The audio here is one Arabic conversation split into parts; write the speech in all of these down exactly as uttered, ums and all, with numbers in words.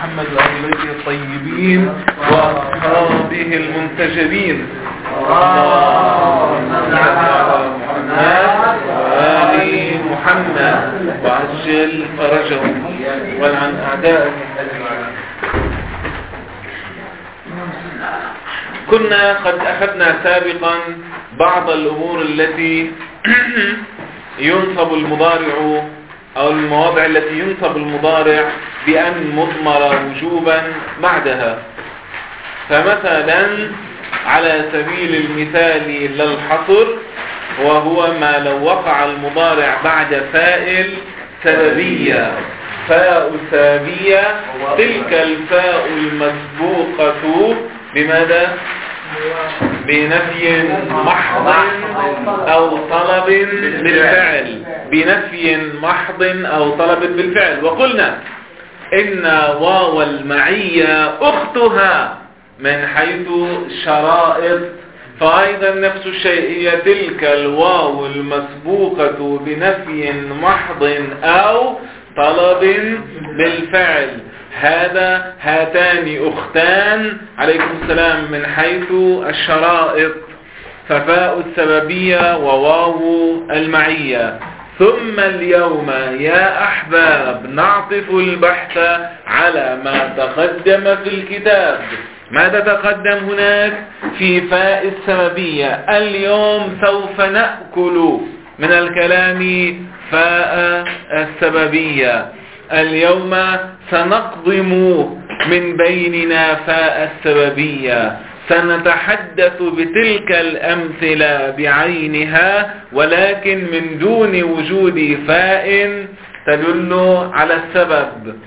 محمد وآل بيته الطيبين وأصحابه المنتجبين. اللهم صل على محمد وآل محمد وعجل فرجهم والعن أعدائهم أجمعين. كنا قد أخذنا سابقا بعض الأمور التي ينصب المضارع أو المواضع التي ينصب المضارع بأن مضمر وجوبا بعدها. فمثلا على سبيل المثال للحصر، وهو ما لو وقع المضارع بعد فاعل سببية، فاء سببية، تلك الفاء المسبوقة بماذا؟ بنفي محض أو طلب بالفعل، بنفي محض أو طلب بالفعل. وقلنا إن واو المعية أختها من حيث شرائط، فأيضا نفس الشيء، هي تلك الواو المسبوقة بنفي محض أو طلب بالفعل. هذا هاتان أختان عليكم السلام من حيث الشرائط، ففاء السببية وواو المعية. ثم اليوم يا أحباب نعطف البحث على ما تقدم في الكتاب. ماذا تقدم هناك في فاء السببية؟ اليوم سوف نأكل من الكلام فاء السببية. اليوم سنقضم من بيننا فاء السببية، سنتحدث بتلك الأمثلة بعينها ولكن من دون وجود فاء تدل على السبب.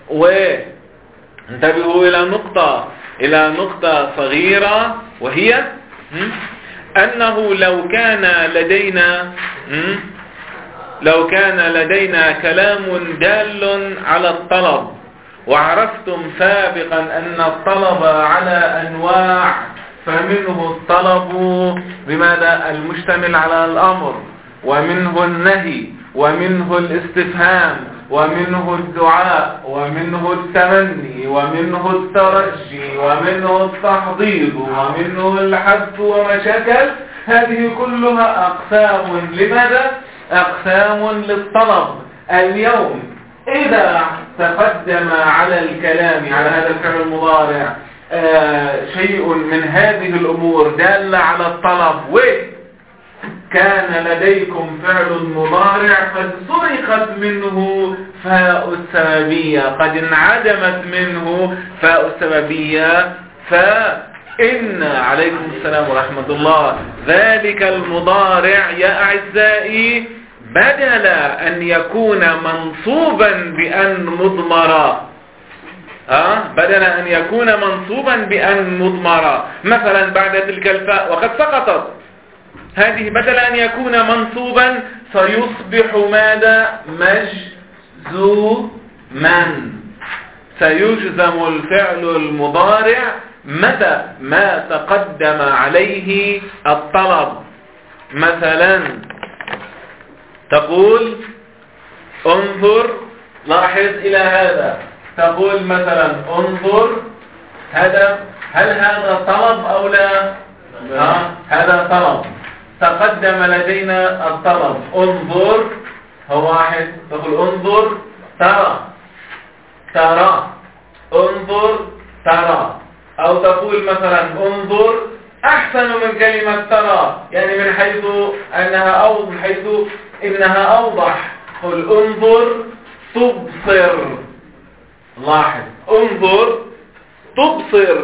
وانتبهوا إلى نقطة إلى نقطة صغيرة، وهي أنه لو كان لدينا لو كان لدينا كلام دال على الطلب، وعرفتم سابقا أن الطلب على أنواع، فمنه الطلب بماذا؟ المشتمل على الأمر، ومنه النهي، ومنه الاستفهام، ومنه الدعاء، ومنه التمني، ومنه الترجي، ومنه التحضيض، ومنه الحذف وما شكل. هذه كلها أقسام لماذا؟ أقسام للطلب. اليوم إذا تقدم على الكلام على هذا الفعل المضارع آه شيء من هذه الأمور دالة على الطلب، وكان لديكم فعل مضارع قد سرقت منه فاء السببية، قد انعدمت منه فاء السببية، فإن عليكم السلام ورحمة الله ذلك المضارع يا أعزائي بدل أن يكون منصوبا بأن مضمرا أه؟ بدل أن يكون منصوبا بأن مضمرا مثلا بعد تلك الفاء وقد سقطت، هذه بدل أن يكون منصوبا سيصبح ماذا؟ مجزوما. سيجزم الفعل المضارع متى ما تقدم عليه الطلب. مثلا تقول انظر، لاحظ إلى هذا، تقول مثلا انظر، هذا هل هذا طلب أو لا؟ ها؟ هذا طلب، تقدم لدينا الطلب انظر، هو واحد، تقول انظر ترى، ترى، انظر ترى. أو تقول مثلا انظر أحسن من كلمة ترى، يعني من حيث أنها أو من حيث إنها أوضح. قل انظر تبصر، لاحظ انظر تبصر.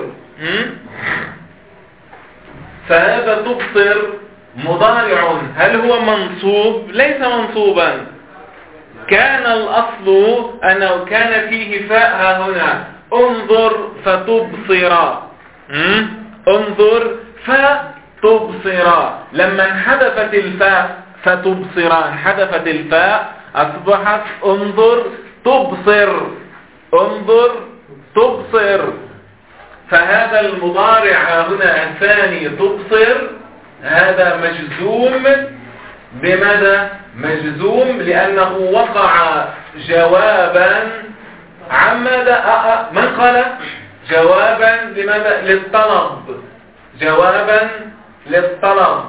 فهذا تبصر مضارع، هل هو منصوب؟ ليس منصوبا، كان الأصل أنه كان فيه فاء هنا، انظر فتبصر، انظر فتبصر. لما انحذفت الفاء فتبصر، انحذفت الفاء أصبحت انظر تبصر، انظر تبصر. فهذا المضارع هنا الثاني تبصر، هذا مجزوم بماذا؟ مجزوم لأنه وقع جوابا عن ماذا؟ من قال؟ جوابا لماذا؟ للطلب، جوابا للطلب.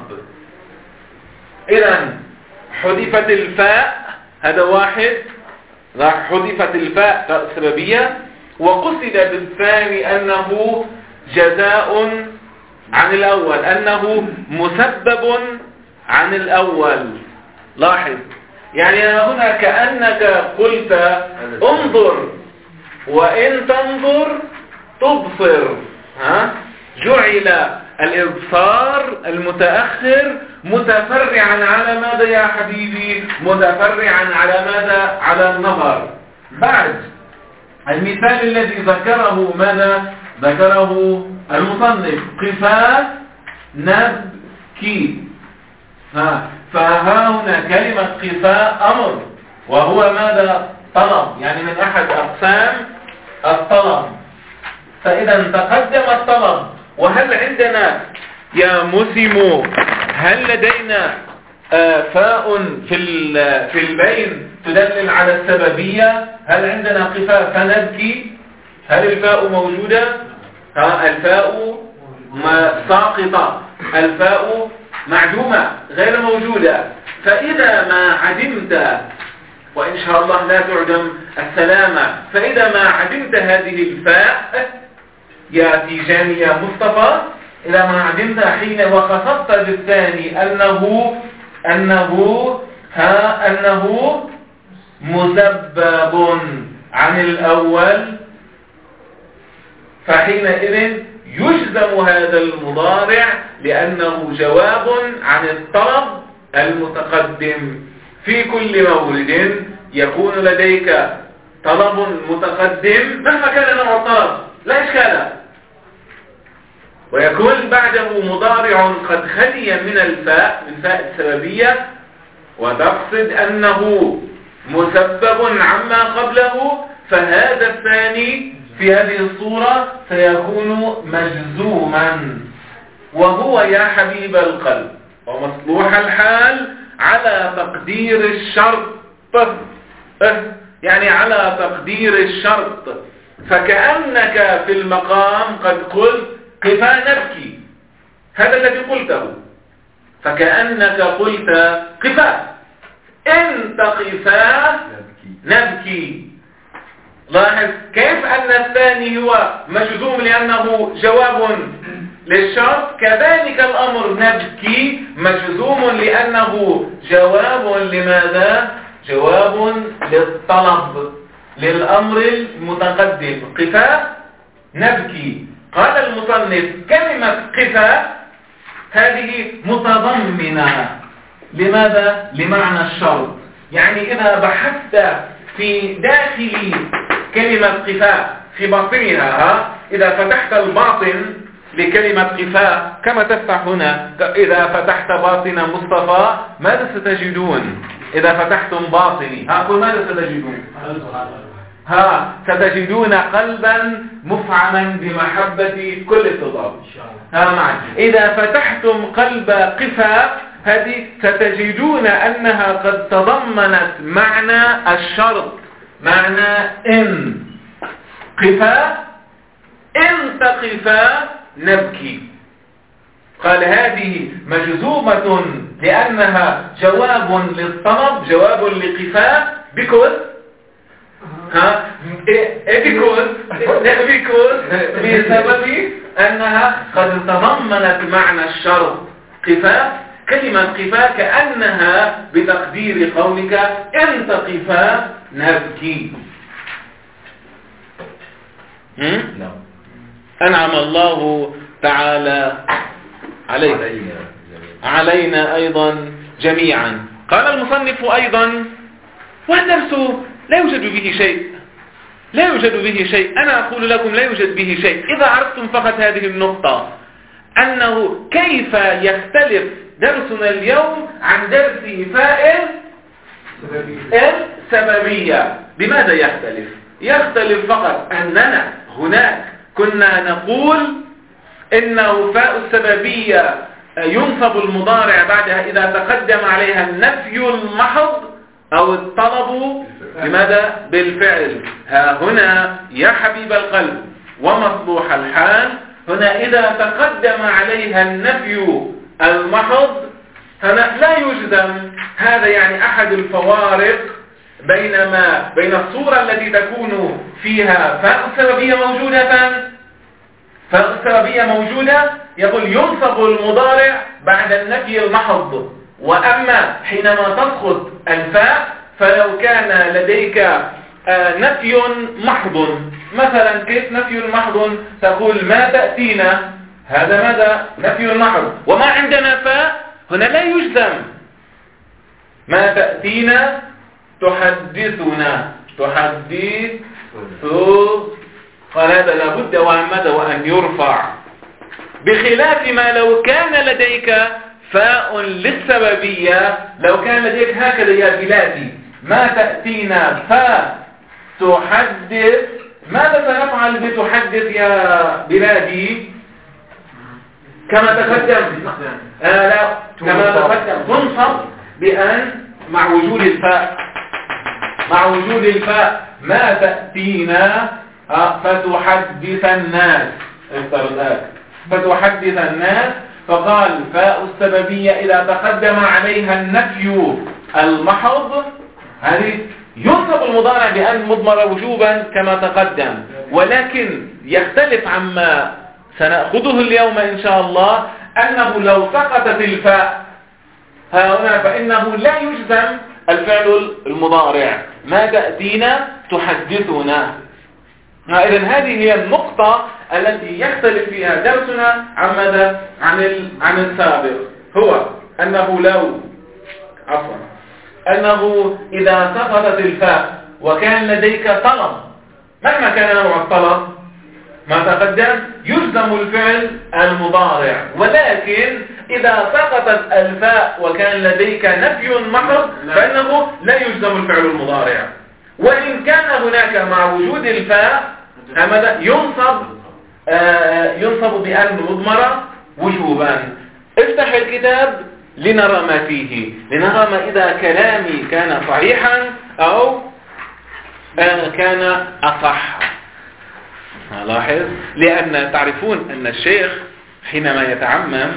إذا حذفت الفاء، هذا واحد، حذفت الفاء السببية، وقصد بالثاني أنه جزاء عن الأول، أنه مسبب عن الأول. لاحظ، يعني هنا كأنك قلت انظر وإن تنظر تبصر. ها؟ جعل الإبصار المتأخر متفرعا على ماذا يا حبيبي؟ متفرعا على ماذا؟ على النظر. بعد المثال الذي ذكره ماذا؟ ذكره المصنف قفا نبكي. ها، فها هنا كلمة قفا أمر، وهو ماذا؟ طلب، يعني من أحد أقسام الطلب. فإذا تقدم الطلب. وهل عندنا يا مسلم، هل لدينا آه فاء في في البين تدلل على السببية؟ هل عندنا قفا فنبكي؟ هل الفاء موجودة؟ ها، الفاء ساقطة، الفاء معدومة غير موجودة. فإذا ما عدمت، وإن شاء الله لا تعدم السلامة، فإذا ما عدمت هذه الفاء يا تيجاني يا مصطفى، إذا ما عدمت حين وخصصت بالثاني أنه أنه ها أنه مسبب عن الأول، فحينئذ يجزم هذا المضارع لأنه جواب عن الطلب المتقدم. في كل مورد يكون لديك طلب متقدم مهما كان نوع الطلب لا إشكال، ويكون بعده مضارع قد خلي من الفاء، من فاء السببية، وتقصد أنه مسبب عما قبله، فهذا الثاني في هذه الصورة سيكون مجزوما، وهو يا حبيب القلب ومصلوح الحال على تقدير الشرط، يعني على تقدير الشرط. فكأنك في المقام قد قلت قفا نبكي، هذا الذي قلته، فكأنك قلت قفا إن تقفا نبكي. لاحظ كيف أن الثاني هو مجزوم لأنه جواب للشرط، كذلك الأمر نبكي مجزوم لأنه جواب لماذا؟ جواب للطلب، للأمر المتقدم. قفا نبكي. قال المصنف كلمة قفا هذه متضمنة لماذا؟ لمعنى الشرط. يعني إذا بحثت في داخل كلمة قفا في باطنها، إذا فتحت الباطن لكلمة قفا كما تفتح هنا، إذا فتحت باطن مصطفى ماذا ستجدون؟ إذا فتحتم باطني هقول ماذا ستجدون؟ ها، ستجدون قلبا مفعما بمحبة كل التضاد. ها معي. إذا فتحتم قلب قفا هذه ستجدون أنها قد تضمنت معنى الشرط، معنى إن قفا إن تقفا نبكي. قال هذه مجزومة لأنها جواب للطلب، جواب لقفا بكل ها بكل بكل بسبب أنها قد تضمنت معنى الشرط. قفا، كلمة قفا كأنها بتقدير قولك إن تقفا نبكي. أنعم الله تعالى علينا علينا أيضا جميعا. قال المصنف أيضا والدرس لا يوجد به شيء، لا يوجد به شيء. أنا أقول لكم لا يوجد به شيء إذا عرفتم فقط هذه النقطة، أنه كيف يختلف درسنا اليوم عن درس فائل السببية. بماذا يختلف؟ يختلف فقط أننا هناك كنا نقول إنه فاء السببية ينصب المضارع بعدها إذا تقدم عليها النفي المحض أو الطلب بماذا؟ بالفعل. ها هنا يا حبيب القلب ومصلوح الحال، هنا إذا تقدم عليها النفي المحض هنا لا يجزم. هذا يعني أحد الفوارق بين ما بين الصورة التي تكون فيها فاء السببية موجودة فاء السببية موجودة يقول ينصب المضارع بعد النفي المحض، وأما حينما تسقط الفاء فلو كان لديك آه نفي محض، مثلا كيف نفي محض؟ تقول ما تأتينا، هذا ماذا؟ نفي محض، وما عندنا فاء هنا لا يجزم. ما تأتينا تحدثنا تحدث قال هذا لابد وعمد وأن يرفع، بخلاف ما لو كان لديك فاء للسببية، لو كان لديك هكذا يا بلادي ما تأتينا فتحدث، ماذا سنفعل بتحدث يا بلادي؟ كما تقدم آه لا كما تقدم تنصب بأن مع وجود الفاء مع وجود الفاء ما تأتينا آه فتحدث الناس افترض فتحدث الناس. فقال فاء السببية إذا تقدم عليها النفي المحض هذه ينصب المضارع بأن مضمر وجوبا كما تقدم، ولكن يختلف عما سنأخذه اليوم إن شاء الله أنه لو سقطت الفاء ها هنا فإنه لا يجزم الفعل المضارع ما تأتينا تحدثنا. إذن هذه هي النقطة التي يختلف فيها درسنا عن ماذا؟ عن عن السابق، هو أنه لو عفوا أنه إذا سقطت الفاء وكان لديك طلب مهما كان نوع الطلب ما تقدم يجزم الفعل المضارع، ولكن إذا سقطت الفاء وكان لديك نفي محض فإنه لا يجزم الفعل المضارع، وإن كان هناك مع وجود الفاء هذا ينصب آه ينصب بأن مضمرة وجوبا. افتح الكتاب لنرى ما فيه، لنرى ما إذا كلامي كان صحيحا أو آه كان أصح. لاحظ، لأن تعرفون أن الشيخ حينما يتعمم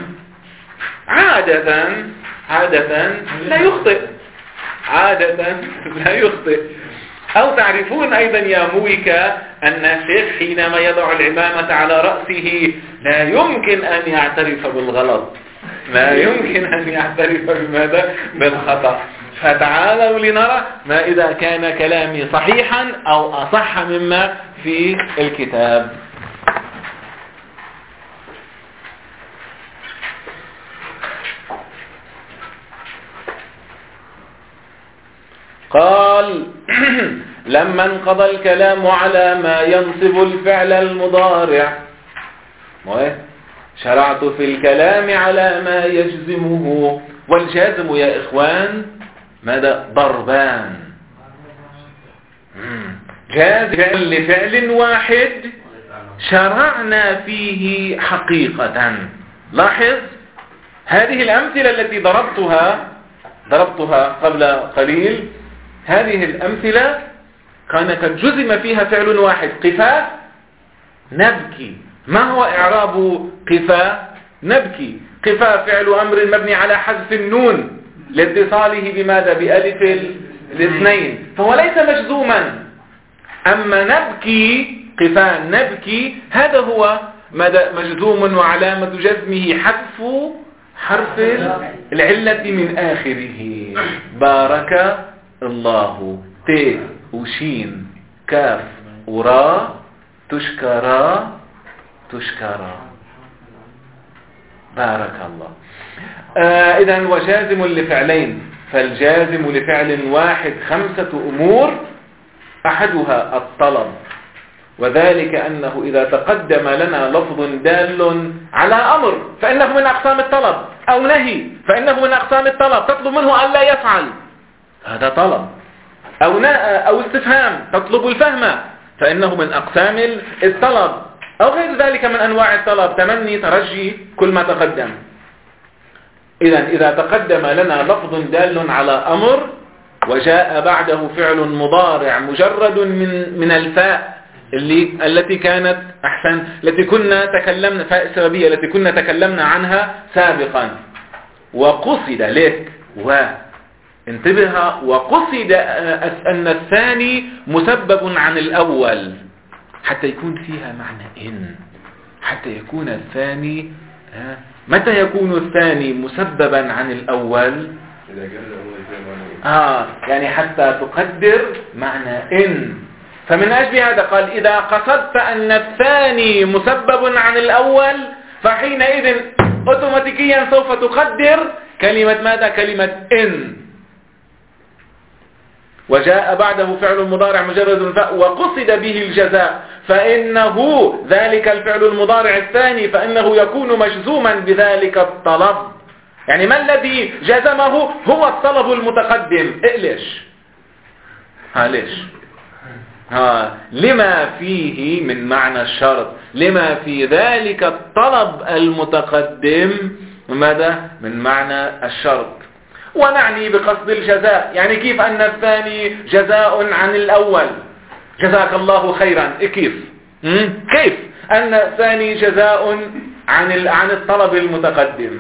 عادة عادة لا يخطئ عادة لا يخطئ أو تعرفون أيضا يا مويكا أن الشيخ حينما يضع العمامة على رأسه لا يمكن أن يعترف بالغلط، لا يمكن أن يعترف بماذا؟ بالخطأ. فتعالوا لنرى ما إذا كان كلامي صحيحا أو أصح مما في الكتاب. قال لما انقضى الكلام على ما ينصب الفعل المضارع شرعت في الكلام على ما يجزمه. والجازم يا إخوان ماذا؟ ضربان، جازم لفعل واحد شرعنا فيه حقيقة. لاحظ هذه الأمثلة التي ضربتها ضربتها قبل قليل، هذه الأمثلة كان قد جزم فيها فعل واحد، قفا نبكي. ما هو إعراب قفا نبكي؟ قفا فعل أمر مبني على حذف النون لاتصاله بماذا؟ بألف الاثنين، فهو ليس مجزوما. أما نبكي قفا نبكي هذا هو ماذا؟ مجزوم، وعلامة جزمه حذف حرف العلة من آخره. بارك الله ت وشين كاف ورا تشكرا تشكرا بارك الله. آه إذن وجازم لفعلين، فالجازم لفعل واحد خمسة أمور، أحدها الطلب، وذلك أنه إذا تقدم لنا لفظ دال على أمر فإنه من أقسام الطلب، أو نهي فإنه من أقسام الطلب، تطلب منه أن لا يفعل، هذا طلب. أو, أو استفهام تطلب الفهم فإنه من أقسام الطلب، أو غير ذلك من أنواع الطلب، تمني ترجي كل ما تقدم. إذن إذا تقدم لنا لفظ دال على أمر وجاء بعده فعل مضارع مجرد من من الفاء اللي التي كانت أحسن التي كنا تكلمنا فاء السببية التي كنا تكلمنا عنها سابقا. وقصد لك وانتبه وقصد أن الثاني مسبب عن الأول حتى يكون فيها معنى إن، حتى يكون الثاني متى يكون الثاني مسببا عن الأول؟ آه يعني حتى تقدر معنى إن. فمن أجل هذا قال إذا قصدت أن الثاني مسبب عن الأول فحينئذ أوتوماتيكيا سوف تقدر كلمة ماذا؟ كلمة إن. وجاء بعده فعل مضارع مجرد الفاء وقصد به الجزاء فإنه ذلك الفعل المضارع الثاني فإنه يكون مجزوما بذلك الطلب. يعني ما الذي جزمه؟ هو الطلب المتقدم. إيه ليش؟ ها ليش؟ ها لما فيه من معنى الشرط، لما في ذلك الطلب المتقدم ماذا؟ من معنى الشرط. ونعني بقصد الجزاء يعني كيف أن الثاني جزاء عن الأول؟ جزاك الله خيرا. إيه كيف؟ كيف أن الثاني جزاء عن عن الطلب المتقدم؟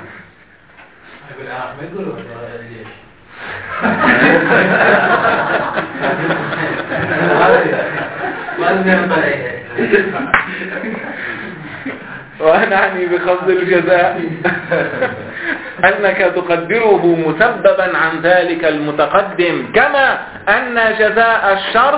ونعني بقصد الجزاء أنك تقدره مسببا عن ذلك المتقدم كما أن جزاء الشرط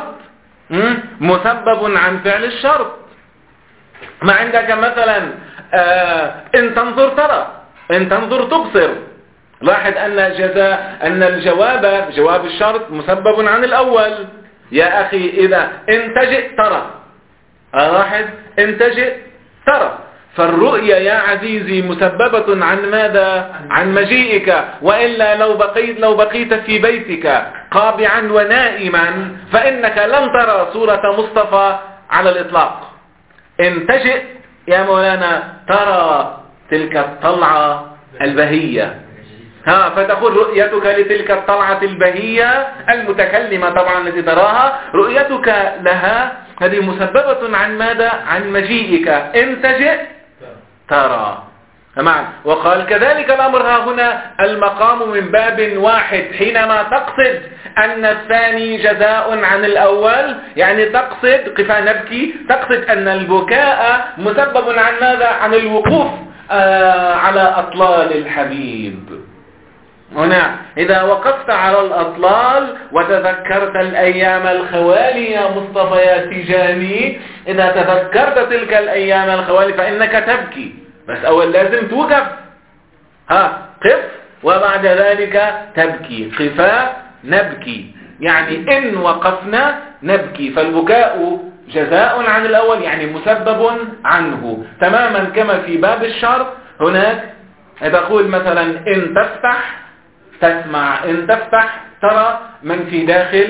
مسبب عن فعل الشرط. ما عندك مثلا آه إن تنظر ترى، إن تنظر تبصر. لاحظ أن جزاء أن الجواب جواب الشرط مسبب عن الأول. يا أخي إذا إن تجئ ترى، لاحظ إن تجئ ترى. فالرؤية يا عزيزي مسببة عن ماذا؟ عن مجيئك. وإلا لو بقيت لو بقيت في بيتك قابعا ونائما فإنك لن ترى صورة مصطفى على الإطلاق. إن تجئ يا مولانا ترى تلك الطلعة البهية. ها فتقول رؤيتك لتلك الطلعة البهية المتكلمة طبعا التي تراها، رؤيتك لها هذه مسببة عن ماذا؟ عن مجيئك. إن تجئ ترى. تمام. وقال كذلك الأمر ها هنا المقام من باب واحد. حينما تقصد أن الثاني جزاء عن الأول يعني تقصد قفا نبكي، تقصد أن البكاء مسبب عن ماذا؟ عن الوقوف آه على أطلال الحبيب. هنا إذا وقفت على الأطلال وتذكرت الأيام الخوالي يا مصطفى يا تجاني، إذا تذكرت تلك الأيام الخوالي فإنك تبكي، بس أول لازم توقف. ها قف وبعد ذلك تبكي. قفا نبكي يعني إن وقفنا نبكي. فالبكاء جزاء عن الأول يعني مسبب عنه تماما كما في باب الشرط. هناك تقول مثلا إن تفتح تسمع، إن تفتح ترى من في داخل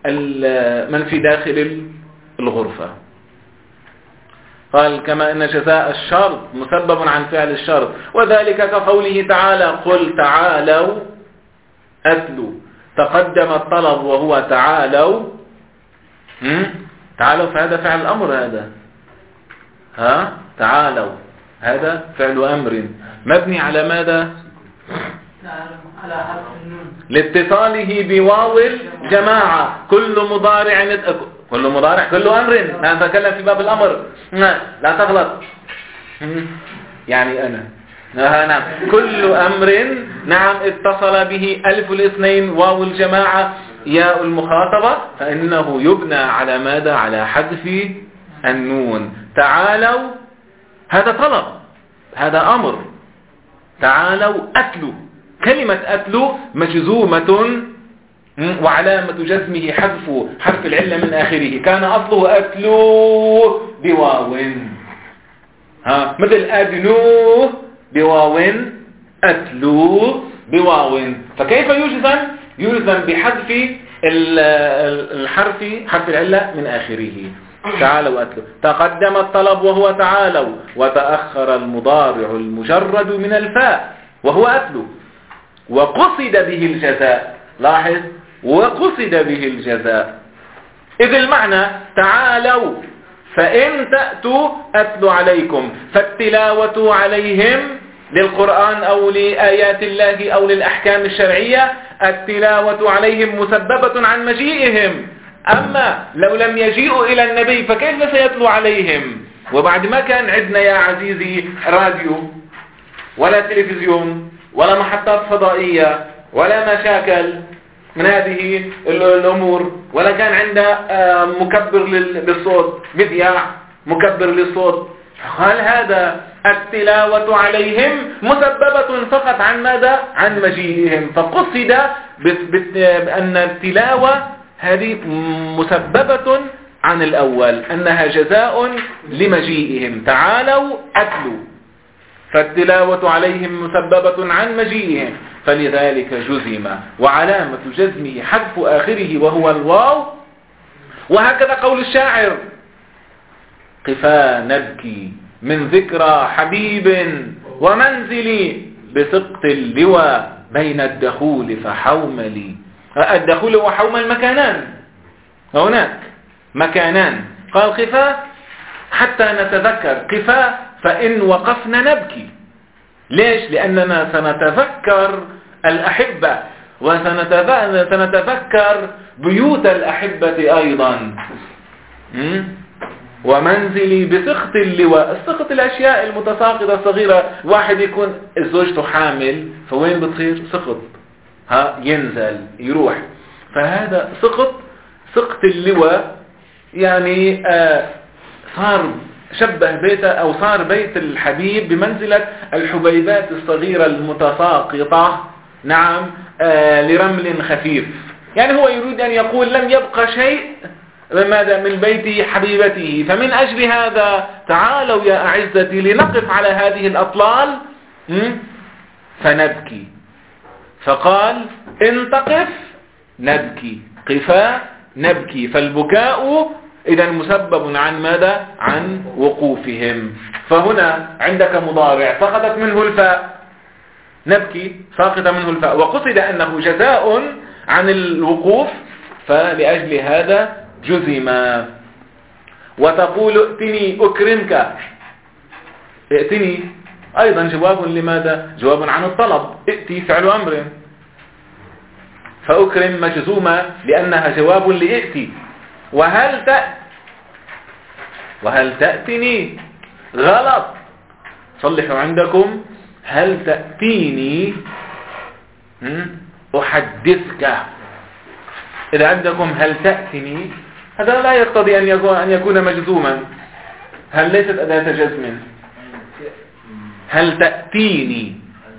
من في داخل الغرفة. قال كما أن جزاء الشرط مسبب عن فعل الشرط، وذلك كقوله تعالى قل تعالوا أتلوا. تقدم الطلب وهو تعالوا. تعالوا فهذا فعل الأمر، هذا ها تعالوا هذا فعل أمر مبني على ماذا؟ على حرف النون لاتصاله بواو الجماعة. كل مضارع كل مضارع كل أمر. نتكلم في باب الأمر لا تغلط. يعني أنا نعم كل أمر نعم اتصل به ألف الاثنين واو الجماعة ياء المخاطبة فإنه يبنى على ماذا؟ على حذف النون. تعالوا هذا طلب، هذا أمر. تعالوا أتلوا. كلمة أتلوا مجزومة وعلامة جزمه حذف حرف العلة من آخره. كان أصله أتلو بواو، ها مثل أدنو بواو أتلو بواو. فكيف يجزم؟ يجزم بحذف الحرف حرف العلة من آخره. تعالوا أتلوا. تقدم الطلب وهو تعالوا، وتأخر المضارع المجرد من الفاء وهو أتلوا، وقصد به الجزاء. لاحظ وقصد به الجزاء. إذ المعنى تعالوا فإن تأتوا أتلو عليكم، فالتلاوة عليهم للقرآن أو لآيات الله أو للأحكام الشرعية، التلاوة عليهم مسببة عن مجيئهم. أما لو لم يجيئوا إلى النبي فكيف سيتلو عليهم؟ وبعد ما كان عندنا يا عزيزي راديو ولا تلفزيون ولا محطات فضائية ولا مشاكل من هذه الأمور، ولا كان عندنا مكبر للصوت، مذياع مكبر للصوت. قال هذا التلاوة عليهم مسببة فقط عن ماذا؟ عن مجيئهم. فقصد بأن التلاوة هذه مسببة عن الأول، أنها جزاء لمجيئهم. تعالوا أتلوا، فالتلاوة عليهم مسببة عن مجيئهم، فلذلك جزم، وعلامة جزمه حذف آخره وهو الواو. وهكذا قول الشاعر: قفا نبكي من ذكرى حبيب ومنزلي بسقط اللوى بين الدخول فحوملي. الدخول وحومل مكانان، هناك مكانان. قال قفا حتى نتذكر، قفا فإن وقفنا نبكي. ليش؟ لأننا سنتذكر الأحبة وسنتذكر بيوت الأحبة أيضا. ومنزلي بسقط اللواء. السقط الأشياء المتساقطة الصغيرة، واحد يكون زوجته حامل فوين بتصير؟ سقط، ها ينزل يروح. فهذا سقط، سقط اللواء يعني آه صار شبه بيته أو صار بيت الحبيب بمنزلة الحبيبات الصغيرة المتساقطة، نعم، آه لرمل خفيف. يعني هو يريد أن يقول لم يبقى شيء ماذا من بيت حبيبته. فمن أجل هذا تعالوا يا أعزتي لنقف على هذه الأطلال فنبكي. فقال إن تقف نبكي، قفا نبكي. فالبكاء إذا مسبب عن ماذا؟ عن وقوفهم. فهنا عندك مضارع سقطت منه الفاء، نبكي ساقط منه الفاء، وقصد أنه جزاء عن الوقوف، فلأجل هذا جزم. وتقول ائتني أكرمك، ائتني أيضا جواب لماذا؟ جواب عن الطلب. ائتي فعل أمر، فأكرم مجزومة لأنها جواب لائتي. وهل تأتي، وهل تأتني غلط، صلحوا عندكم هل تأتيني أحدثك. إذا عندكم هل تأتني هذا لا يقتضي أن يكون, أن يكون مجزوما. هل ليست أداة جزم؟ هل تأتيني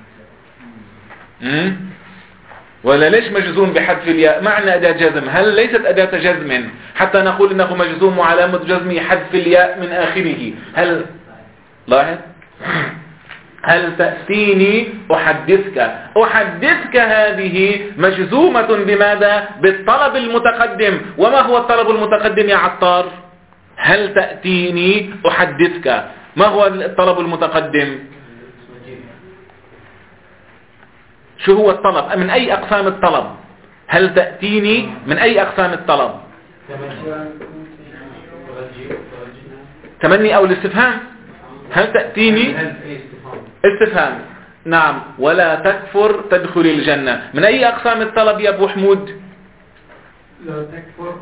م? ولا ليش مجزوم بحذف الياء؟ معنى أداة جزم، هل ليست أداة جزم حتى نقول إنه مجزوم وعلامة جزمه حذف الياء من آخره. هل لاحظ هل تأتيني أحدثك، أحدثك هذه مجزومة بماذا؟ بالطلب المتقدم. وما هو الطلب المتقدم يا عطار؟ هل تأتيني أحدثك، ما هو الطلب المتقدم؟ شو هو الطلب؟ من أي أقسام الطلب؟ هل تأتيني من أي أقسام الطلب؟ تمني أو الاستفهام؟ هل تأتيني استفهام، نعم. ولا تكفر تدخل الجنة من أي أقسام الطلب يا أبو حمود؟ لا تكفر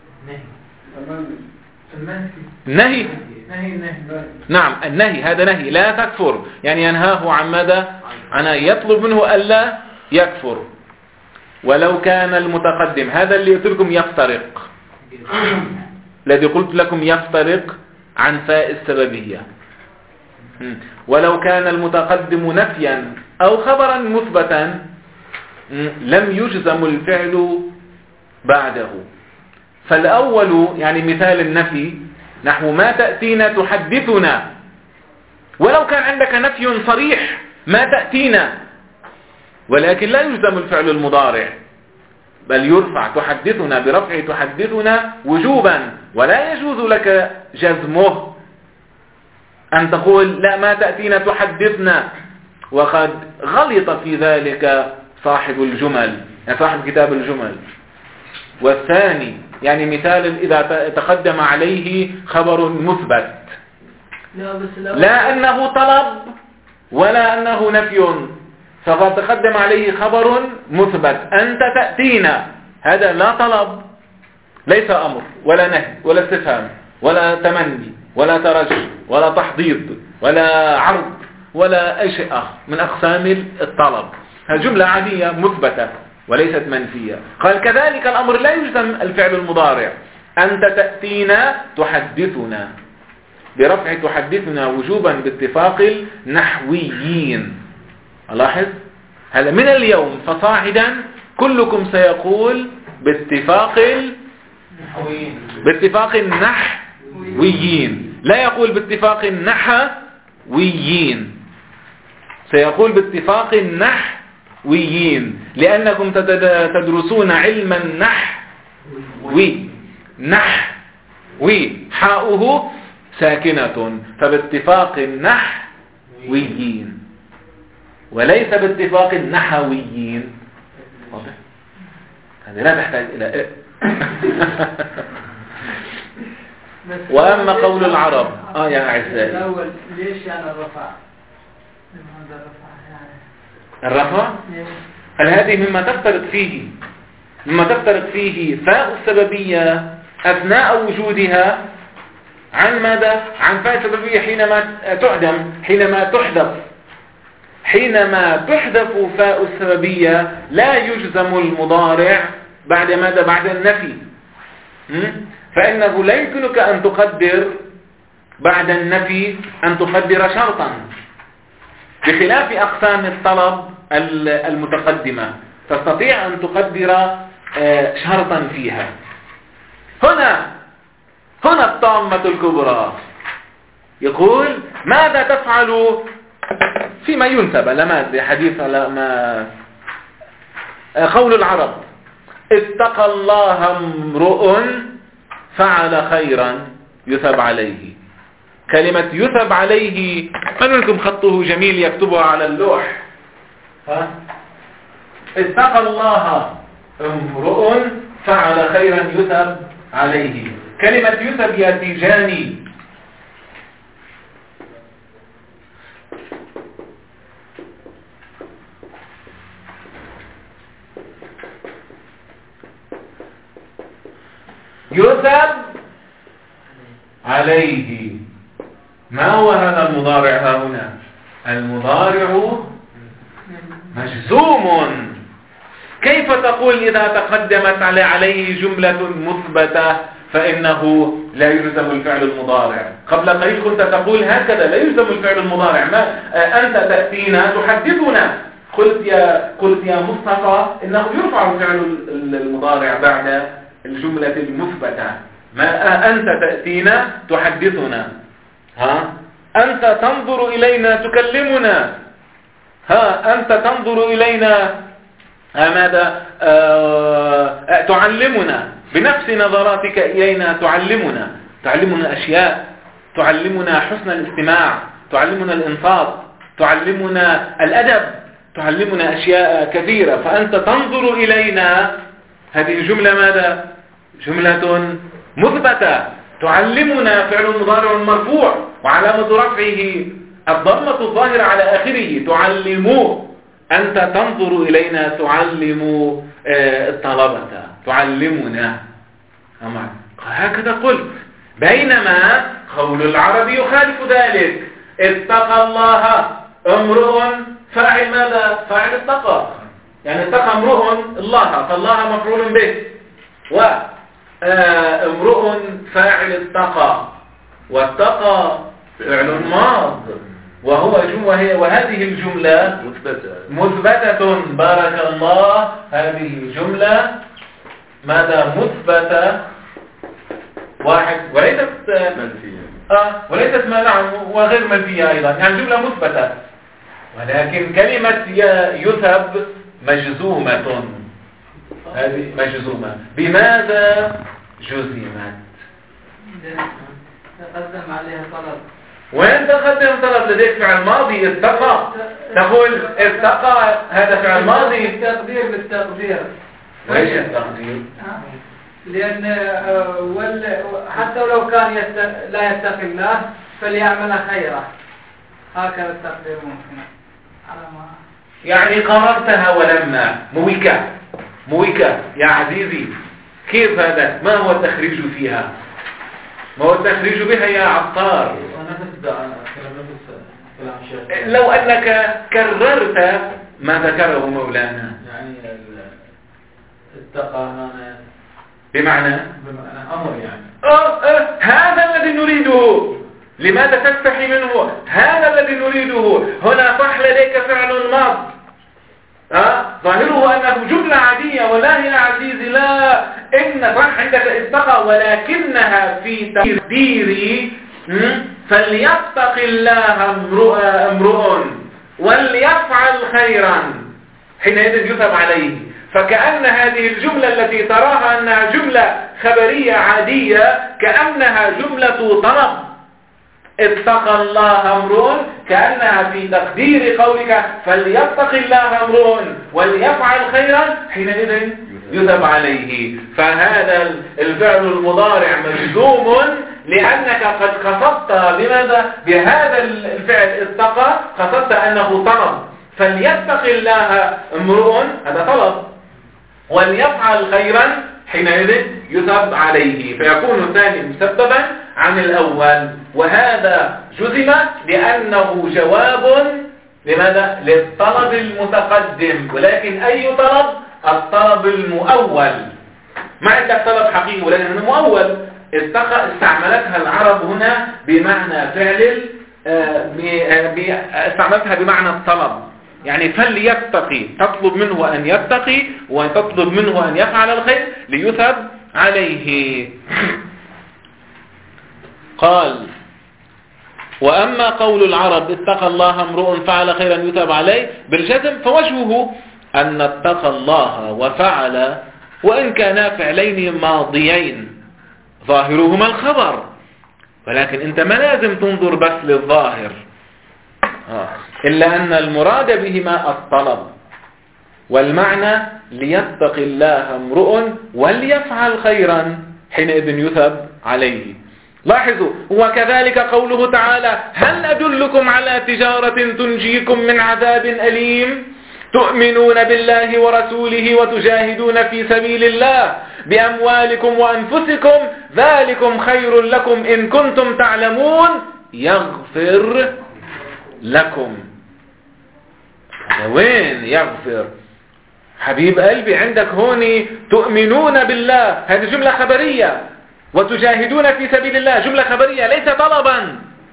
نهي. نهي نعم النهي، هذا نهي. لا تكفر يعني ينهاه عن ماذا؟ عن يطلب منه ألا يكفر. ولو كان المتقدم، هذا اللي قلت لكم يفترق، الذي قلت لكم يفترق عن فاء السببية. ولو كان المتقدم نفيا أو خبرا مثبتا لم يجزم الفعل بعده. فالأول يعني مثال النفي نحو ما تأتينا تحدثنا، ولو كان عندك نفي صريح ما تأتينا، ولكن لا يجزم الفعل المضارع بل يرفع تحدثنا برفع تحدثنا وجوبا، ولا يجوز لك جزمه أن تقول لا ما تأتينا تحدثنا. وقد غلط في ذلك صاحب الجمل، يعني صاحب كتاب الجمل، والثاني يعني مثال إذا تقدم عليه خبر مثبت لا أنه طلب ولا أنه نفي، فقد تقدم عليه خبر مثبت أنت تأتينا، هذا لا طلب ليس أمر ولا نهي ولا استفهام ولا تمني ولا ترجي ولا تحضيض ولا عرض ولا أي شيء آخر من أقسام الطلب، هذه جملة عادية مثبتة وليست منفية. قال كذلك الأمر لا يجزم الفعل المضارع، أنت تأتينا تحدثنا برفع تحدثنا وجوبا باتفاق النحويين. لاحظ هذا من اليوم فصاعدا كلكم سيقول باتفاق النحويين باتفاق النحويين، لا يقول باتفاق النحويين، سيقول باتفاق النحويين لأنكم تدرسون علم النحوي، نحوي حاؤه ساكنة، فباتفاق النحويين وليس باتفاق النحويين. واضح؟ هذه لا تحتاج إلى وأما قول العرب آه يا أعزائي الأول ليش يعني الرفع؟ الرفع هل هذه مما تفترق فيه مما تفترق فيه فاء السببية أثناء وجودها عن ماذا؟ عن فاء السببية حينما تعدم، حينما تحذف حينما تحذف فاء السببية لا يجزم المضارع بعد ماذا؟ بعد النفي، فإنه لا يمكنك أن تقدر بعد النفي أن تقدر شرطا، بخلاف أقسام الطلب المتقدمة تستطيع أن تقدر شرطا فيها. هنا هنا الطامة الكبرى، يقول ماذا تفعل فيما ينسب لما حديث لما قول العرب اتقى الله امرؤ فعل خيرا يثب عليه. كلمة يثب عليه من منكم خطه جميل يكتبها على اللوح؟ ها؟ اتقى الله امرؤ فعل خيرا يثب عليه. كلمة يثب يا تيجاني يثب عليه. ما هو هذا المضارع ها هنا؟ المضارع مجزوم. كيف تقول إذا تقدمت عليه جملة مثبتة فإنه لا يلزم الفعل المضارع؟ قبل قليل كنت تقول هكذا لا يلزم الفعل المضارع، ما أنت تأتينا تحدثنا، قلت يا قلت يا مصطفى إنه يرفع الفعل المضارع بعد الجملة المثبتة. ما أنت تأتينا تحدثنا، ها أنت تنظر إلينا تكلمنا، ها أنت تنظر إلينا ماذا آه تعلمنا، بنفس نظراتك إلينا تعلمنا تعلمنا أشياء، تعلمنا حسن الاستماع، تعلمنا الإنصات، تعلمنا الأدب، تعلمنا أشياء كثيرة، فأنت تنظر إلينا. هذه الجملة ماذا؟ جملة مثبتة. تعلمنا فعل مضارع مرفوع وعلامة رفعه الضمة الظاهرة على آخره، تعلموا. أنت تنظر إلينا تعلم الطلبة، تعلمنا. هكذا قلت، بينما قول العرب يخالف ذلك. اتقى الله امرؤ فاعل ماذا؟ فاعل اتقى، يعني اتقى امرؤ الله، فالله مفعول به، وامرؤ فاعل اتقى، واتقى فعل ماض، وهو جملة، وهذه الجملة مثبتة. بارك الله. هذه جملة ماذا؟ مثبتة واحد، وليست منفية. آه وليست نعم وغير منفية أيضا، يعني جملة مثبتة، ولكن كلمة يثب مجزومة. هذه مجزومة. بماذا جزمت؟ تقدم عليها طلب. وين تقدم طلب؟ لديك فعل ماضي اتقى، تقول اتقى، هذا فعل ماضي. التقدير بالتقدير. وإيش التقدير؟ لأن آه، وال... حتى لو كان يت... لا يتقي الله فليعمل خيرا، هكذا التقدير ممكن على ما يعني قررتها ولما مويكا مويكا يا عزيزي، كيف هذا؟ ما هو التخريج فيها؟ ما هو التخريج بها يا عطار؟ لو أنك كررت ما ذكره مولانا، يعني اتقى بمعنى بمعنى أمر يعني أه أه هذا الذي نريده. لماذا تستحي منه؟ هذا الذي نريده. هنا صح لديك فعل ماض أه؟ ظاهره أنه جملة عادية، ولا يا عزيزي لا، إن صح عندك اتقى ولكنها في تقديري فليتق الله امرؤ وليفعل خيرا حينئذ يثاب عليه. فكأن هذه الجملة التي تراها أنها جملة خبرية عادية كأنها جملة طلب. اتقى الله امرؤ كأنها في تقدير قولك فليتق الله امرؤ وليفعل خيرا حينئذ يثاب عليه. فهذا الفعل المضارع مجزوم لأنك قد قصدت بماذا؟ بهذا الفعل اتقى قصدت أنه طلب. فليتق الله امرؤ هذا طلب، وليفعل خيرا حينئذ يثاب عليه، فيكون الثاني مسببا عن الأول. وهذا جزم لأنه جواب لماذا؟ للطلب المتقدم. ولكن أي طلب؟ الطلب المؤول. ما عندك طلب حقيقي ولكنه مؤول. استعملتها العرب هنا بمعنى فعل، استعملتها بمعنى الطلب، يعني فليتقي، تطلب منه أن يتقي وتطلب منه أن يفعل الخير ليثاب عليه. قال وأما قول العرب اتقى الله امرؤ فعل خيرا يثاب عليه بالجزم فوجهه أن اتقى الله وفعل وإن كانا فعلين ماضيين ظاهرهما الخبر، ولكن انت ما لازم تنظر بس للظاهر، إلا أن المراد بهما الطلب، والمعنى ليتق الله امرؤ وليفعل خيرا حينئذ يثاب عليه. لاحظوا وكذلك قوله تعالى هل أدلكم على تجارة تنجيكم من عذاب أليم تؤمنون بالله ورسوله وتجاهدون في سبيل الله بأموالكم وأنفسكم ذلكم خير لكم إن كنتم تعلمون يغفر لكم. وين يغفر؟ حبيب قلبي عندك هون تؤمنون بالله هذه جملة خبرية، وتجاهدون في سبيل الله جملة خبرية ليس طلبا،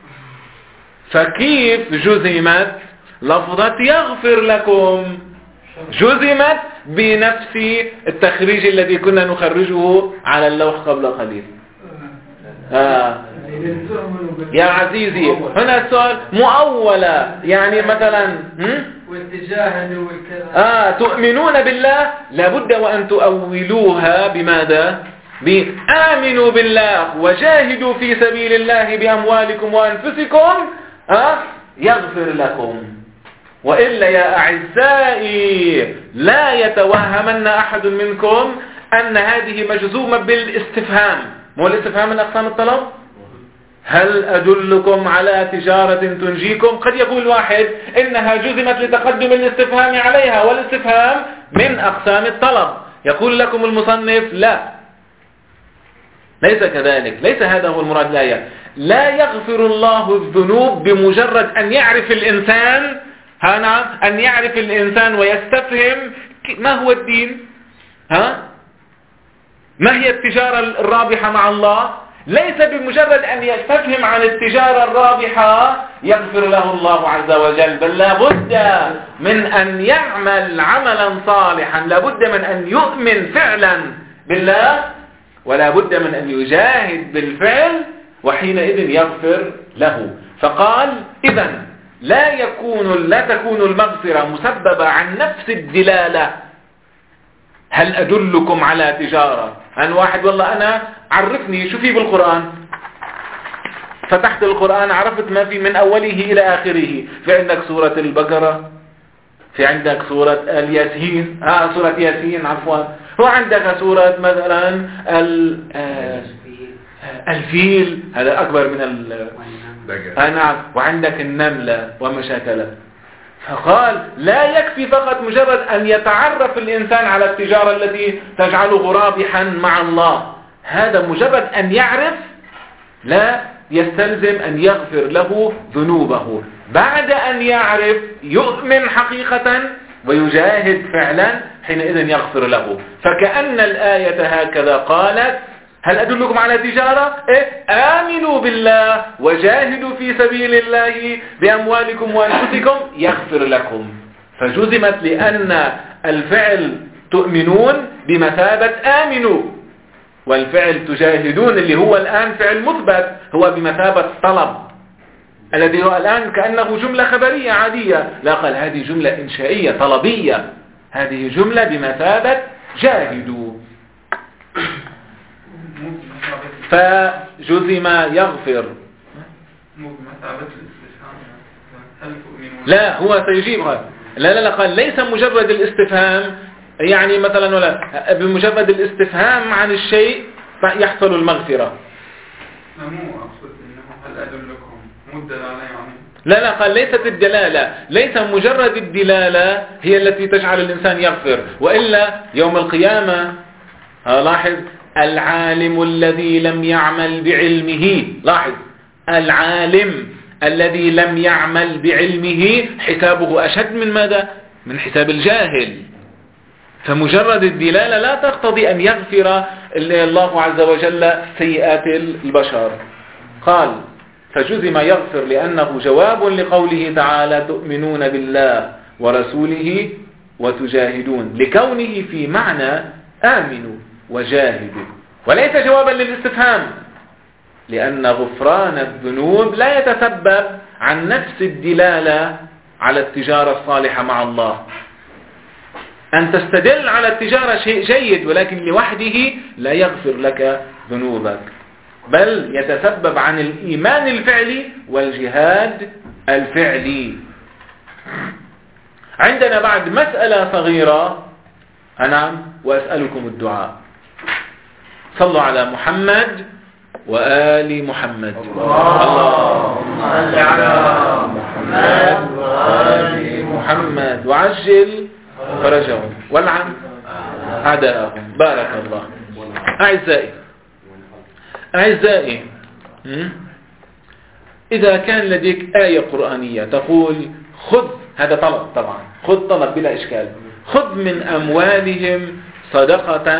فكيف جزمت لفظة يغفر لكم؟ جزمت بنفس التخريج الذي كنا نخرجه على اللوح قبل قليل. آه. يا عزيزي هنا السؤال مؤولة، يعني مثلا والتجاهدوا والكلام آه تؤمنون بالله لابد وأن تؤولوها بماذا؟ بآمنوا بالله وجاهدوا في سبيل الله بأموالكم وأنفسكم آه يغفر لكم. وإلا يا أعزائي لا يتوهمن أحد منكم أن هذه مجزومة بالاستفهام. مو الاستفهام من أقسام الطلب؟ هل أدلكم على تجارة تنجيكم؟ قد يقول واحد إنها جزمت لتقدم الاستفهام عليها، والاستفهام من أقسام الطلب. يقول لكم المصنف لا، ليس كذلك، ليس هذا هو المراد الآية. لا يغفر الله الذنوب بمجرد أن يعرف الإنسان هنا أن يعرف الإنسان ويستفهم ما هو الدين، ها؟ ما هي التجارة الرابحة مع الله. ليس بمجرد أن يستفهم عن التجارة الرابحة يغفر له الله عز وجل، بل لابد من أن يعمل عملا صالحا، لابد من أن يؤمن فعلا بالله، ولا بد من أن يجاهد بالفعل، وحينئذ يغفر له. فقال إذن لا يكون لا تكون المغفرة مسببة عن نفس الدلالة. هل أدلكم على تجارة؟ أن واحد والله أنا عرفني شو في بالقرآن، فتحت القرآن عرفت ما في من أوله إلى آخره. في عندك سورة البقرة، في عندك سورة الياسين آه سورة ياسين عفوا، وعندك سورة مثلا الفيل، هذا أكبر من ال نعم، وعندك النملة وما شاكلها. فقال لا يكفي فقط مجرد أن يتعرف الإنسان على التجارة التي تجعله رابحا مع الله، هذا مجرد أن يعرف لا يستلزم أن يغفر له ذنوبه. بعد أن يعرف يؤمن حقيقة ويجاهد فعلا، حينئذ يغفر له. فكأن الآية هكذا قالت: هل أدلكم على تجارة؟ إيه؟ آمنوا بالله وجاهدوا في سبيل الله بأموالكم وأنفسكم يغفر لكم. فجزمت لأن الفعل تؤمنون بمثابة آمنوا، والفعل تجاهدون اللي هو الآن فعل مثبت هو بمثابة طلب، الذي هو الآن كأنه جملة خبرية عادية. لا، قال هذه جملة إنشائية طلبية، هذه جملة بمثابة جاهدوا. فجزم يغفر. لا، هو سيجيب هذا. لا لا لا، قال ليس مجرد الاستفهام، يعني مثلا ولا بمجرد الاستفهام عن الشيء يحصل المغفرة. مو أقصد إنه هل أدلكم مدة يعني. لا لا، قال ليست الدلالة، ليس مجرد الدلالة هي التي تجعل الإنسان يغفر، وإلا يوم القيامة لاحظ العالم الذي لم يعمل بعلمه، لاحظ العالم الذي لم يعمل بعلمه حسابه أشد من ماذا؟ من حساب الجاهل. فمجرد الدلالة لا تقتضي أن يغفر الله عز وجل سيئات البشر. قال فجزم يغفر لأنه جواب لقوله تعالى: تؤمنون بالله ورسوله وتجاهدون، لكونه في معنى آمنوا وجاهدوا، وليس جوابا للاستفهام، لأن غفران الذنوب لا يتسبب عن نفس الدلالة على التجارة الصالحة مع الله. أن تستدل على التجارة شيء جيد، ولكن لوحده لا يغفر لك ذنوبك، بل يتسبب عن الإيمان الفعلي والجهاد الفعلي. عندنا بعد مسألة صغيرة، نعم، وأسألكم الدعاء. صلوا على محمد وآل محمد. اللهم صل على محمد وآل محمد وعجل فرجهم والعن أعداءهم. بارك الله. أعزائي أعزائي إذا كان لديك آية قرآنية تقول خذ، هذا طلب طبعا، خذ طلب بلا إشكال، خذ من أموالهم صدقة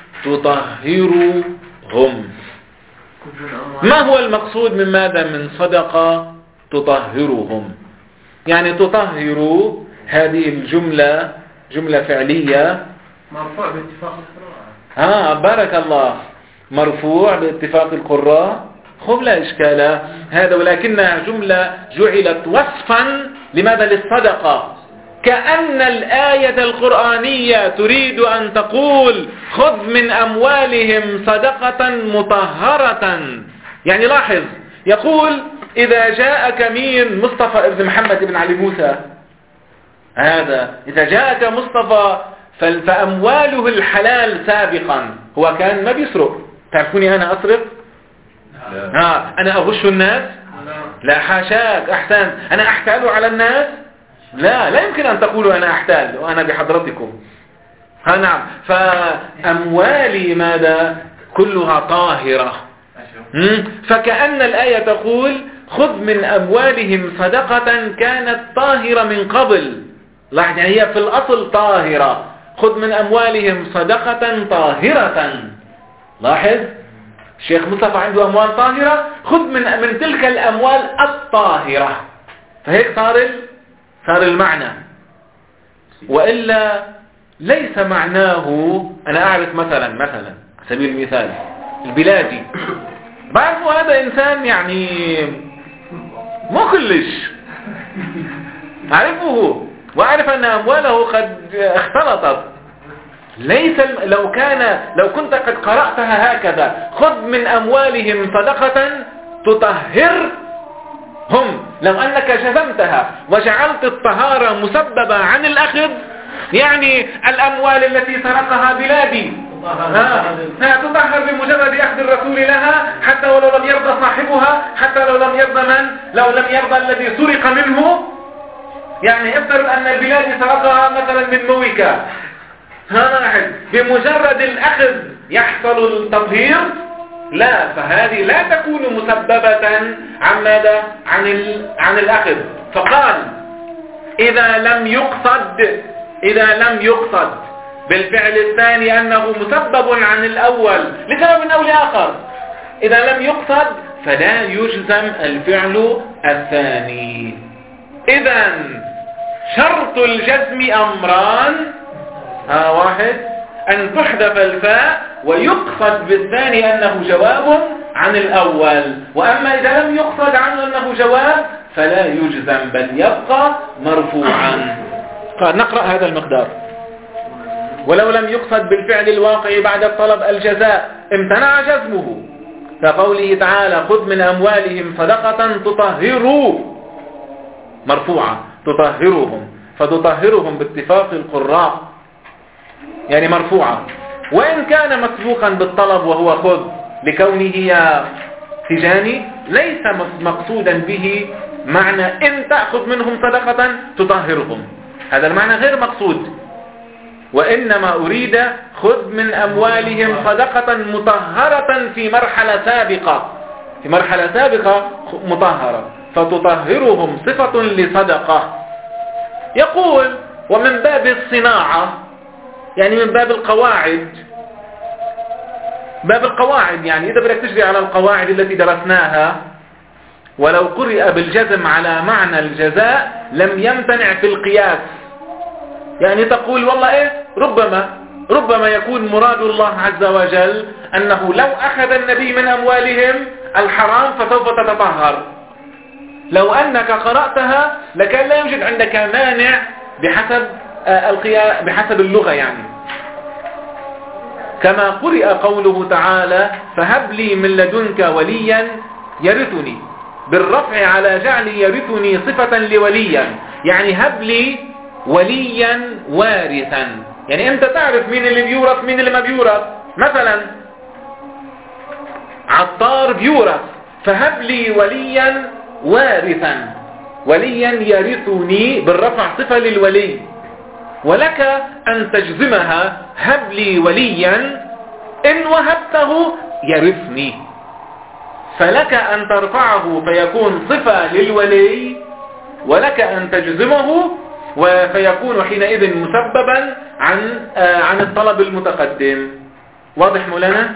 تطهرهم. ما هو المقصود من ماذا؟ من صدقة تطهرهم، يعني تطهر هذه الجملة جملة فعلية مرفوع باتفاق القراء. ها بارك الله، مرفوع باتفاق القراء، خب لا إشكال هذا، ولكنها جملة جعلت وصفا لماذا؟ للصدقة. كأن الآية القرآنية تريد أن تقول خذ من أموالهم صدقة مطهرة. يعني لاحظ، يقول إذا جاءك مين؟ مصطفى ابن محمد ابن علي موسى، هذا إذا جاءك مصطفى فأمواله الحلال سابقا، هو كان ما بيسرق. تعرفوني أنا أسرق؟ ها أنا أغش الناس؟ لا حاشاك، أحسن. أنا أحتال على الناس؟ لا لا يمكن أن تقولوا أنا أحتال وأنا بحضرتكم. ها نعم، فأموالي ماذا؟ كلها طاهرة. فكأن الآية تقول خذ من أموالهم صدقة كانت طاهرة من قبل. لاحظ، يعني هي في الأصل طاهرة. خذ من أموالهم صدقة طاهرة. لاحظ، الشيخ مصطفى عنده أموال طاهرة، خذ من من تلك الأموال الطاهرة. فهيك صار صار المعنى. وإلا ليس معناه، أنا أعرف مثلا مثلا على سبيل المثال البلادي، بعرفه هذا إنسان يعني مو كلش، أعرفه وأعرف أن أمواله قد اختلطت. ليس لو كان لو كنت قد قرأتها هكذا، خذ من أموالهم صدقة تطهر هم، لو أنك جزمتها وجعلت الطهارة مسببة عن الأخذ يعني الأموال التي سرقها بلادي ها تطهر بمجرد أخذ الرسول لها، حتى ولو لم يرضى صاحبها، حتى لو لم يرضى من لو لم يرضى الذي سرق منه. يعني افترض أن البلاد سرقها مثلا من مويكا، ها بمجرد الأخذ يحصل التطهير؟ لا، فهذه لا تكون مسببة عن ماذا؟ عن ال... عن الأخذ. فقال إذا لم يقصد إذا لم يقصد بالفعل الثاني أنه مسبب عن الأول لسبب أو لآخر، إذا لم يقصد فلا يجزم الفعل الثاني. إذا شرط الجزم أمران، ها واحد أن تحذف الفاء ويقصد بالثاني أنه جواب عن الأول، وأما إذا لم يقصد عنه أنه جواب فلا يجزم بل يبقى مرفوعا. قال نقرأ هذا المقدار: ولو لم يقصد بالفعل الواقع بعد الطلب الجزاء امتنع جزمه، كقوله تعالى: خذ من أموالهم صدقة تطهروا، مرفوعة تطهرهم، فتطهرهم باتفاق القراء يعني مرفوعة، وإن كان مسبوقا بالطلب وهو خذ، لكونه يا تجاني ليس مقصودا به معنى إن تأخذ منهم صدقة تطهرهم، هذا المعنى غير مقصود، وإنما أريد خذ من أموالهم صدقة مطهرة في مرحلة سابقة، في مرحلة سابقة مطهرة، فتطهرهم صفة لصدقة. يقول: ومن باب الصناعة، يعني من باب القواعد، باب القواعد يعني إذا بدك تجري على القواعد التي درسناها، ولو قرئ بالجزم على معنى الجزاء لم يمتنع في القياس. يعني تقول والله إيه ربما ربما يكون مراد الله عز وجل أنه لو أخذ النبي من أموالهم الحرام فسوف تتطهر، لو أنك قرأتها لكان لا يوجد عندك مانع بحسب القياس بحسب اللغة، يعني كما قرئ قوله تعالى: فهب لي من لدنك وليا يرثني، بالرفع على جعل يرثني صفة لوليا، يعني هب لي وليا وارثا، يعني أنت تعرف مين اللي بيورث مين اللي ما بيورث. مثلا عطار بيورث، فهب لي وليا وارثا، وليا يرثني بالرفع صفة للولي، ولك أن تجزمها هب لي وليا إن وهبته يرثني، فلك أن ترفعه فيكون صفة للولي، ولك أن تجزمه فيكون حينئذ مسببا عن عن الطلب المتقدم. واضح مولانا؟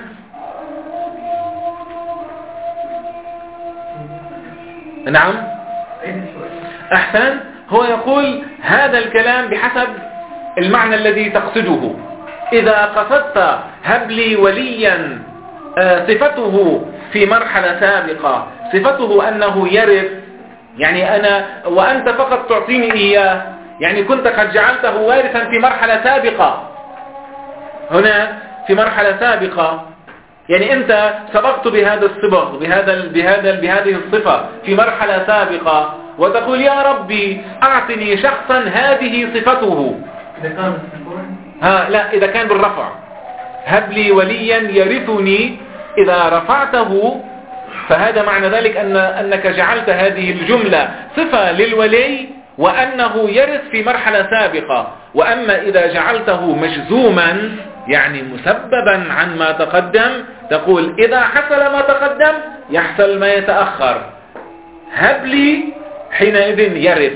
نعم أحسن. هو يقول هذا الكلام بحسب المعنى الذي تقصده. إذا قصدت هب لي وليا صفته في مرحلة سابقة، صفته أنه يرث، يعني أنا وأنت فقط تعطيني إياه، يعني كنت قد جعلته وارثا في مرحلة سابقة، هنا في مرحلة سابقة، يعني أنت سبقت بهذا الصبغ بهذا بهذا بهذه الصفة في مرحلة سابقة، وتقول يا ربي أعطني شخصا هذه صفته. إذا كان بالسكون؟ ها لا، إذا كان بالرفع، هب لي وليا يرثني، إذا رفعته فهذا معنى ذلك أن أنك جعلت هذه الجملة صفة للولي وأنه يرث في مرحلة سابقة. وأما إذا جعلته مجزوما يعني مسببا عن ما تقدم، تقول إذا حصل ما تقدم يحصل ما يتأخر، هب لي حينئذ يرث.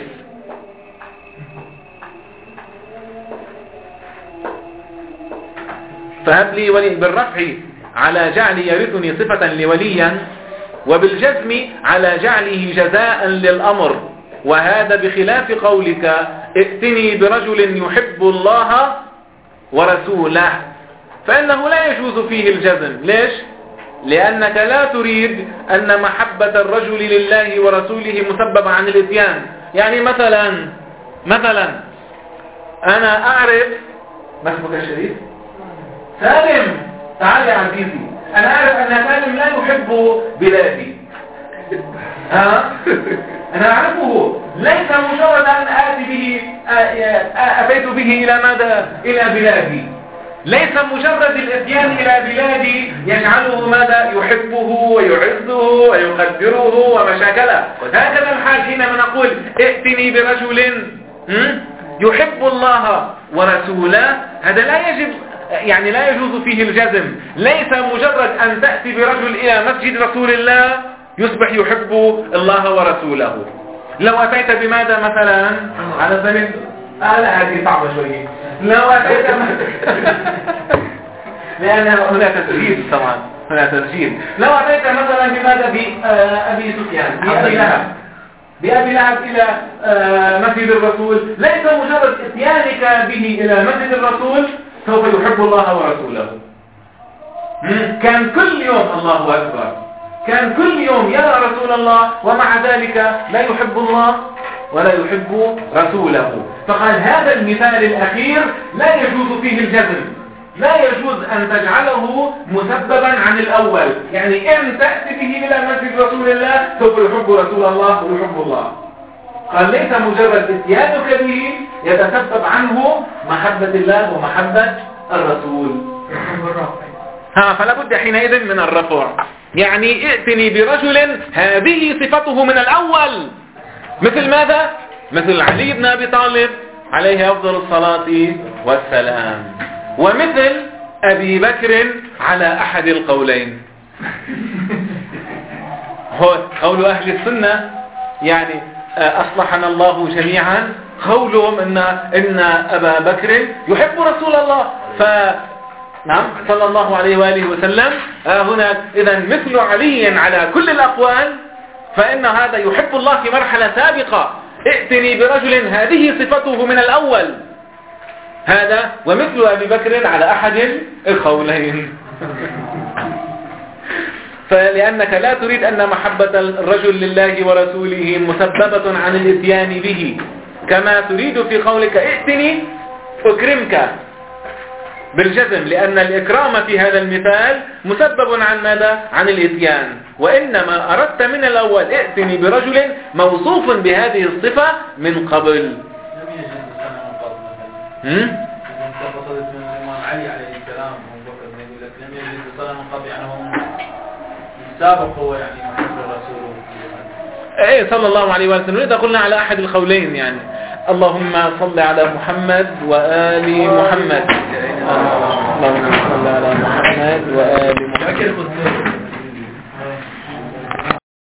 فهب لي ولي بالرفع على جعل يرثني صفة لوليا، وبالجزم على جعله جزاء للأمر، وهذا بخلاف قولك ائتني برجل يحب الله ورسوله، فإنه لا يجوز فيه الجزم. ليش؟ لأنك لا تريد أن محبة الرجل لله ورسوله مسببة عن الإتيان. يعني مثلا مثلا أنا أعرف، ما اسمك يا شريف؟ سالم، تعال يا عزيزي، أنا أعرف أن سالم لا يحب بلادي، ها؟ أنا أعرفه، ليس مجرد أن آتي به أتيت به إلى ماذا؟ إلى بلادي. ليس مجرد الاتيان إلى بلادي يجعله ماذا؟ يحبه ويعزه ويقدره ومشاكله. هكذا الحال حينما نقول ائتني برجل يحب الله ورسوله، هذا لا يجب يعني لا يجوز فيه الجزم. ليس مجرد أن تأتي برجل إلى مسجد رسول الله يصبح يحب الله ورسوله. لو أتيت بماذا مثلا على سبيل آه لا هذه صعبة شوية. لو أتيت لأن هنا تسجيل طبعا هنا تسجيل. لو أتيت مثلا بماذا بأبي سفيان بأبي لهب بأبي لهب إلى مسجد الرسول، ليس مجرد اتيانك به إلى مسجد الرسول سوف يحب الله ورسوله. كان كل يوم الله أكبر، كان كل يوم يرى رسول الله ومع ذلك لا يحب الله ولا يحب رسوله. فقال هذا المثال الأخير لا يجوز فيه الجزم، لا يجوز أن تجعله مسببا عن الأول. يعني إن تأتي به إلى مسجد رسول الله سوف يحب رسول الله ويحب الله. قال ليس مجرد اتيانك به يتسبب عنه محبة الله ومحبة الرسول. ها فلا بد حينئذ من الرفع. يعني ائتني برجل هذه صفته من الأول، مثل ماذا؟ مثل علي بن أبي طالب عليه أفضل الصلاة والسلام، ومثل أبي بكر على أحد القولين. هو قول أهل السنة يعني أصلحنا الله جميعا، قولهم إن, إن أبا بكر يحب رسول الله ف نعم صلى الله عليه وآله وسلم. هنا إذا مثل علي على كل الأقوال، فإن هذا يحب الله في مرحلة سابقة. ائتني برجل هذه صفته من الأول هذا، ومثل أبي بكر على أحد القولين. فلأنك لا تريد أن محبة الرجل لله ورسوله مسببة عن الاتيان به، كما تريد في قولك ائتني أكرمك بالجزم، لأن الإكرام في هذا المثال مسبب عن ماذا؟ عن الإتيان. وإنما أردت من الأول ائتني برجل موصوف بهذه الصفة من قبل. لم يجد السنة من قبل مثلا. إذا انتقصدت من الإمام علي عليه السلام وبكر يقول لك لم يجد السنة من قبل، يعني هو سابق هو يعني محب الرسول. ايه صلى الله عليه وسلم. إذا قلنا على أحد القولين يعني اللهم صل على محمد وآل محمد. اللهم صل على محمد وآل محمد.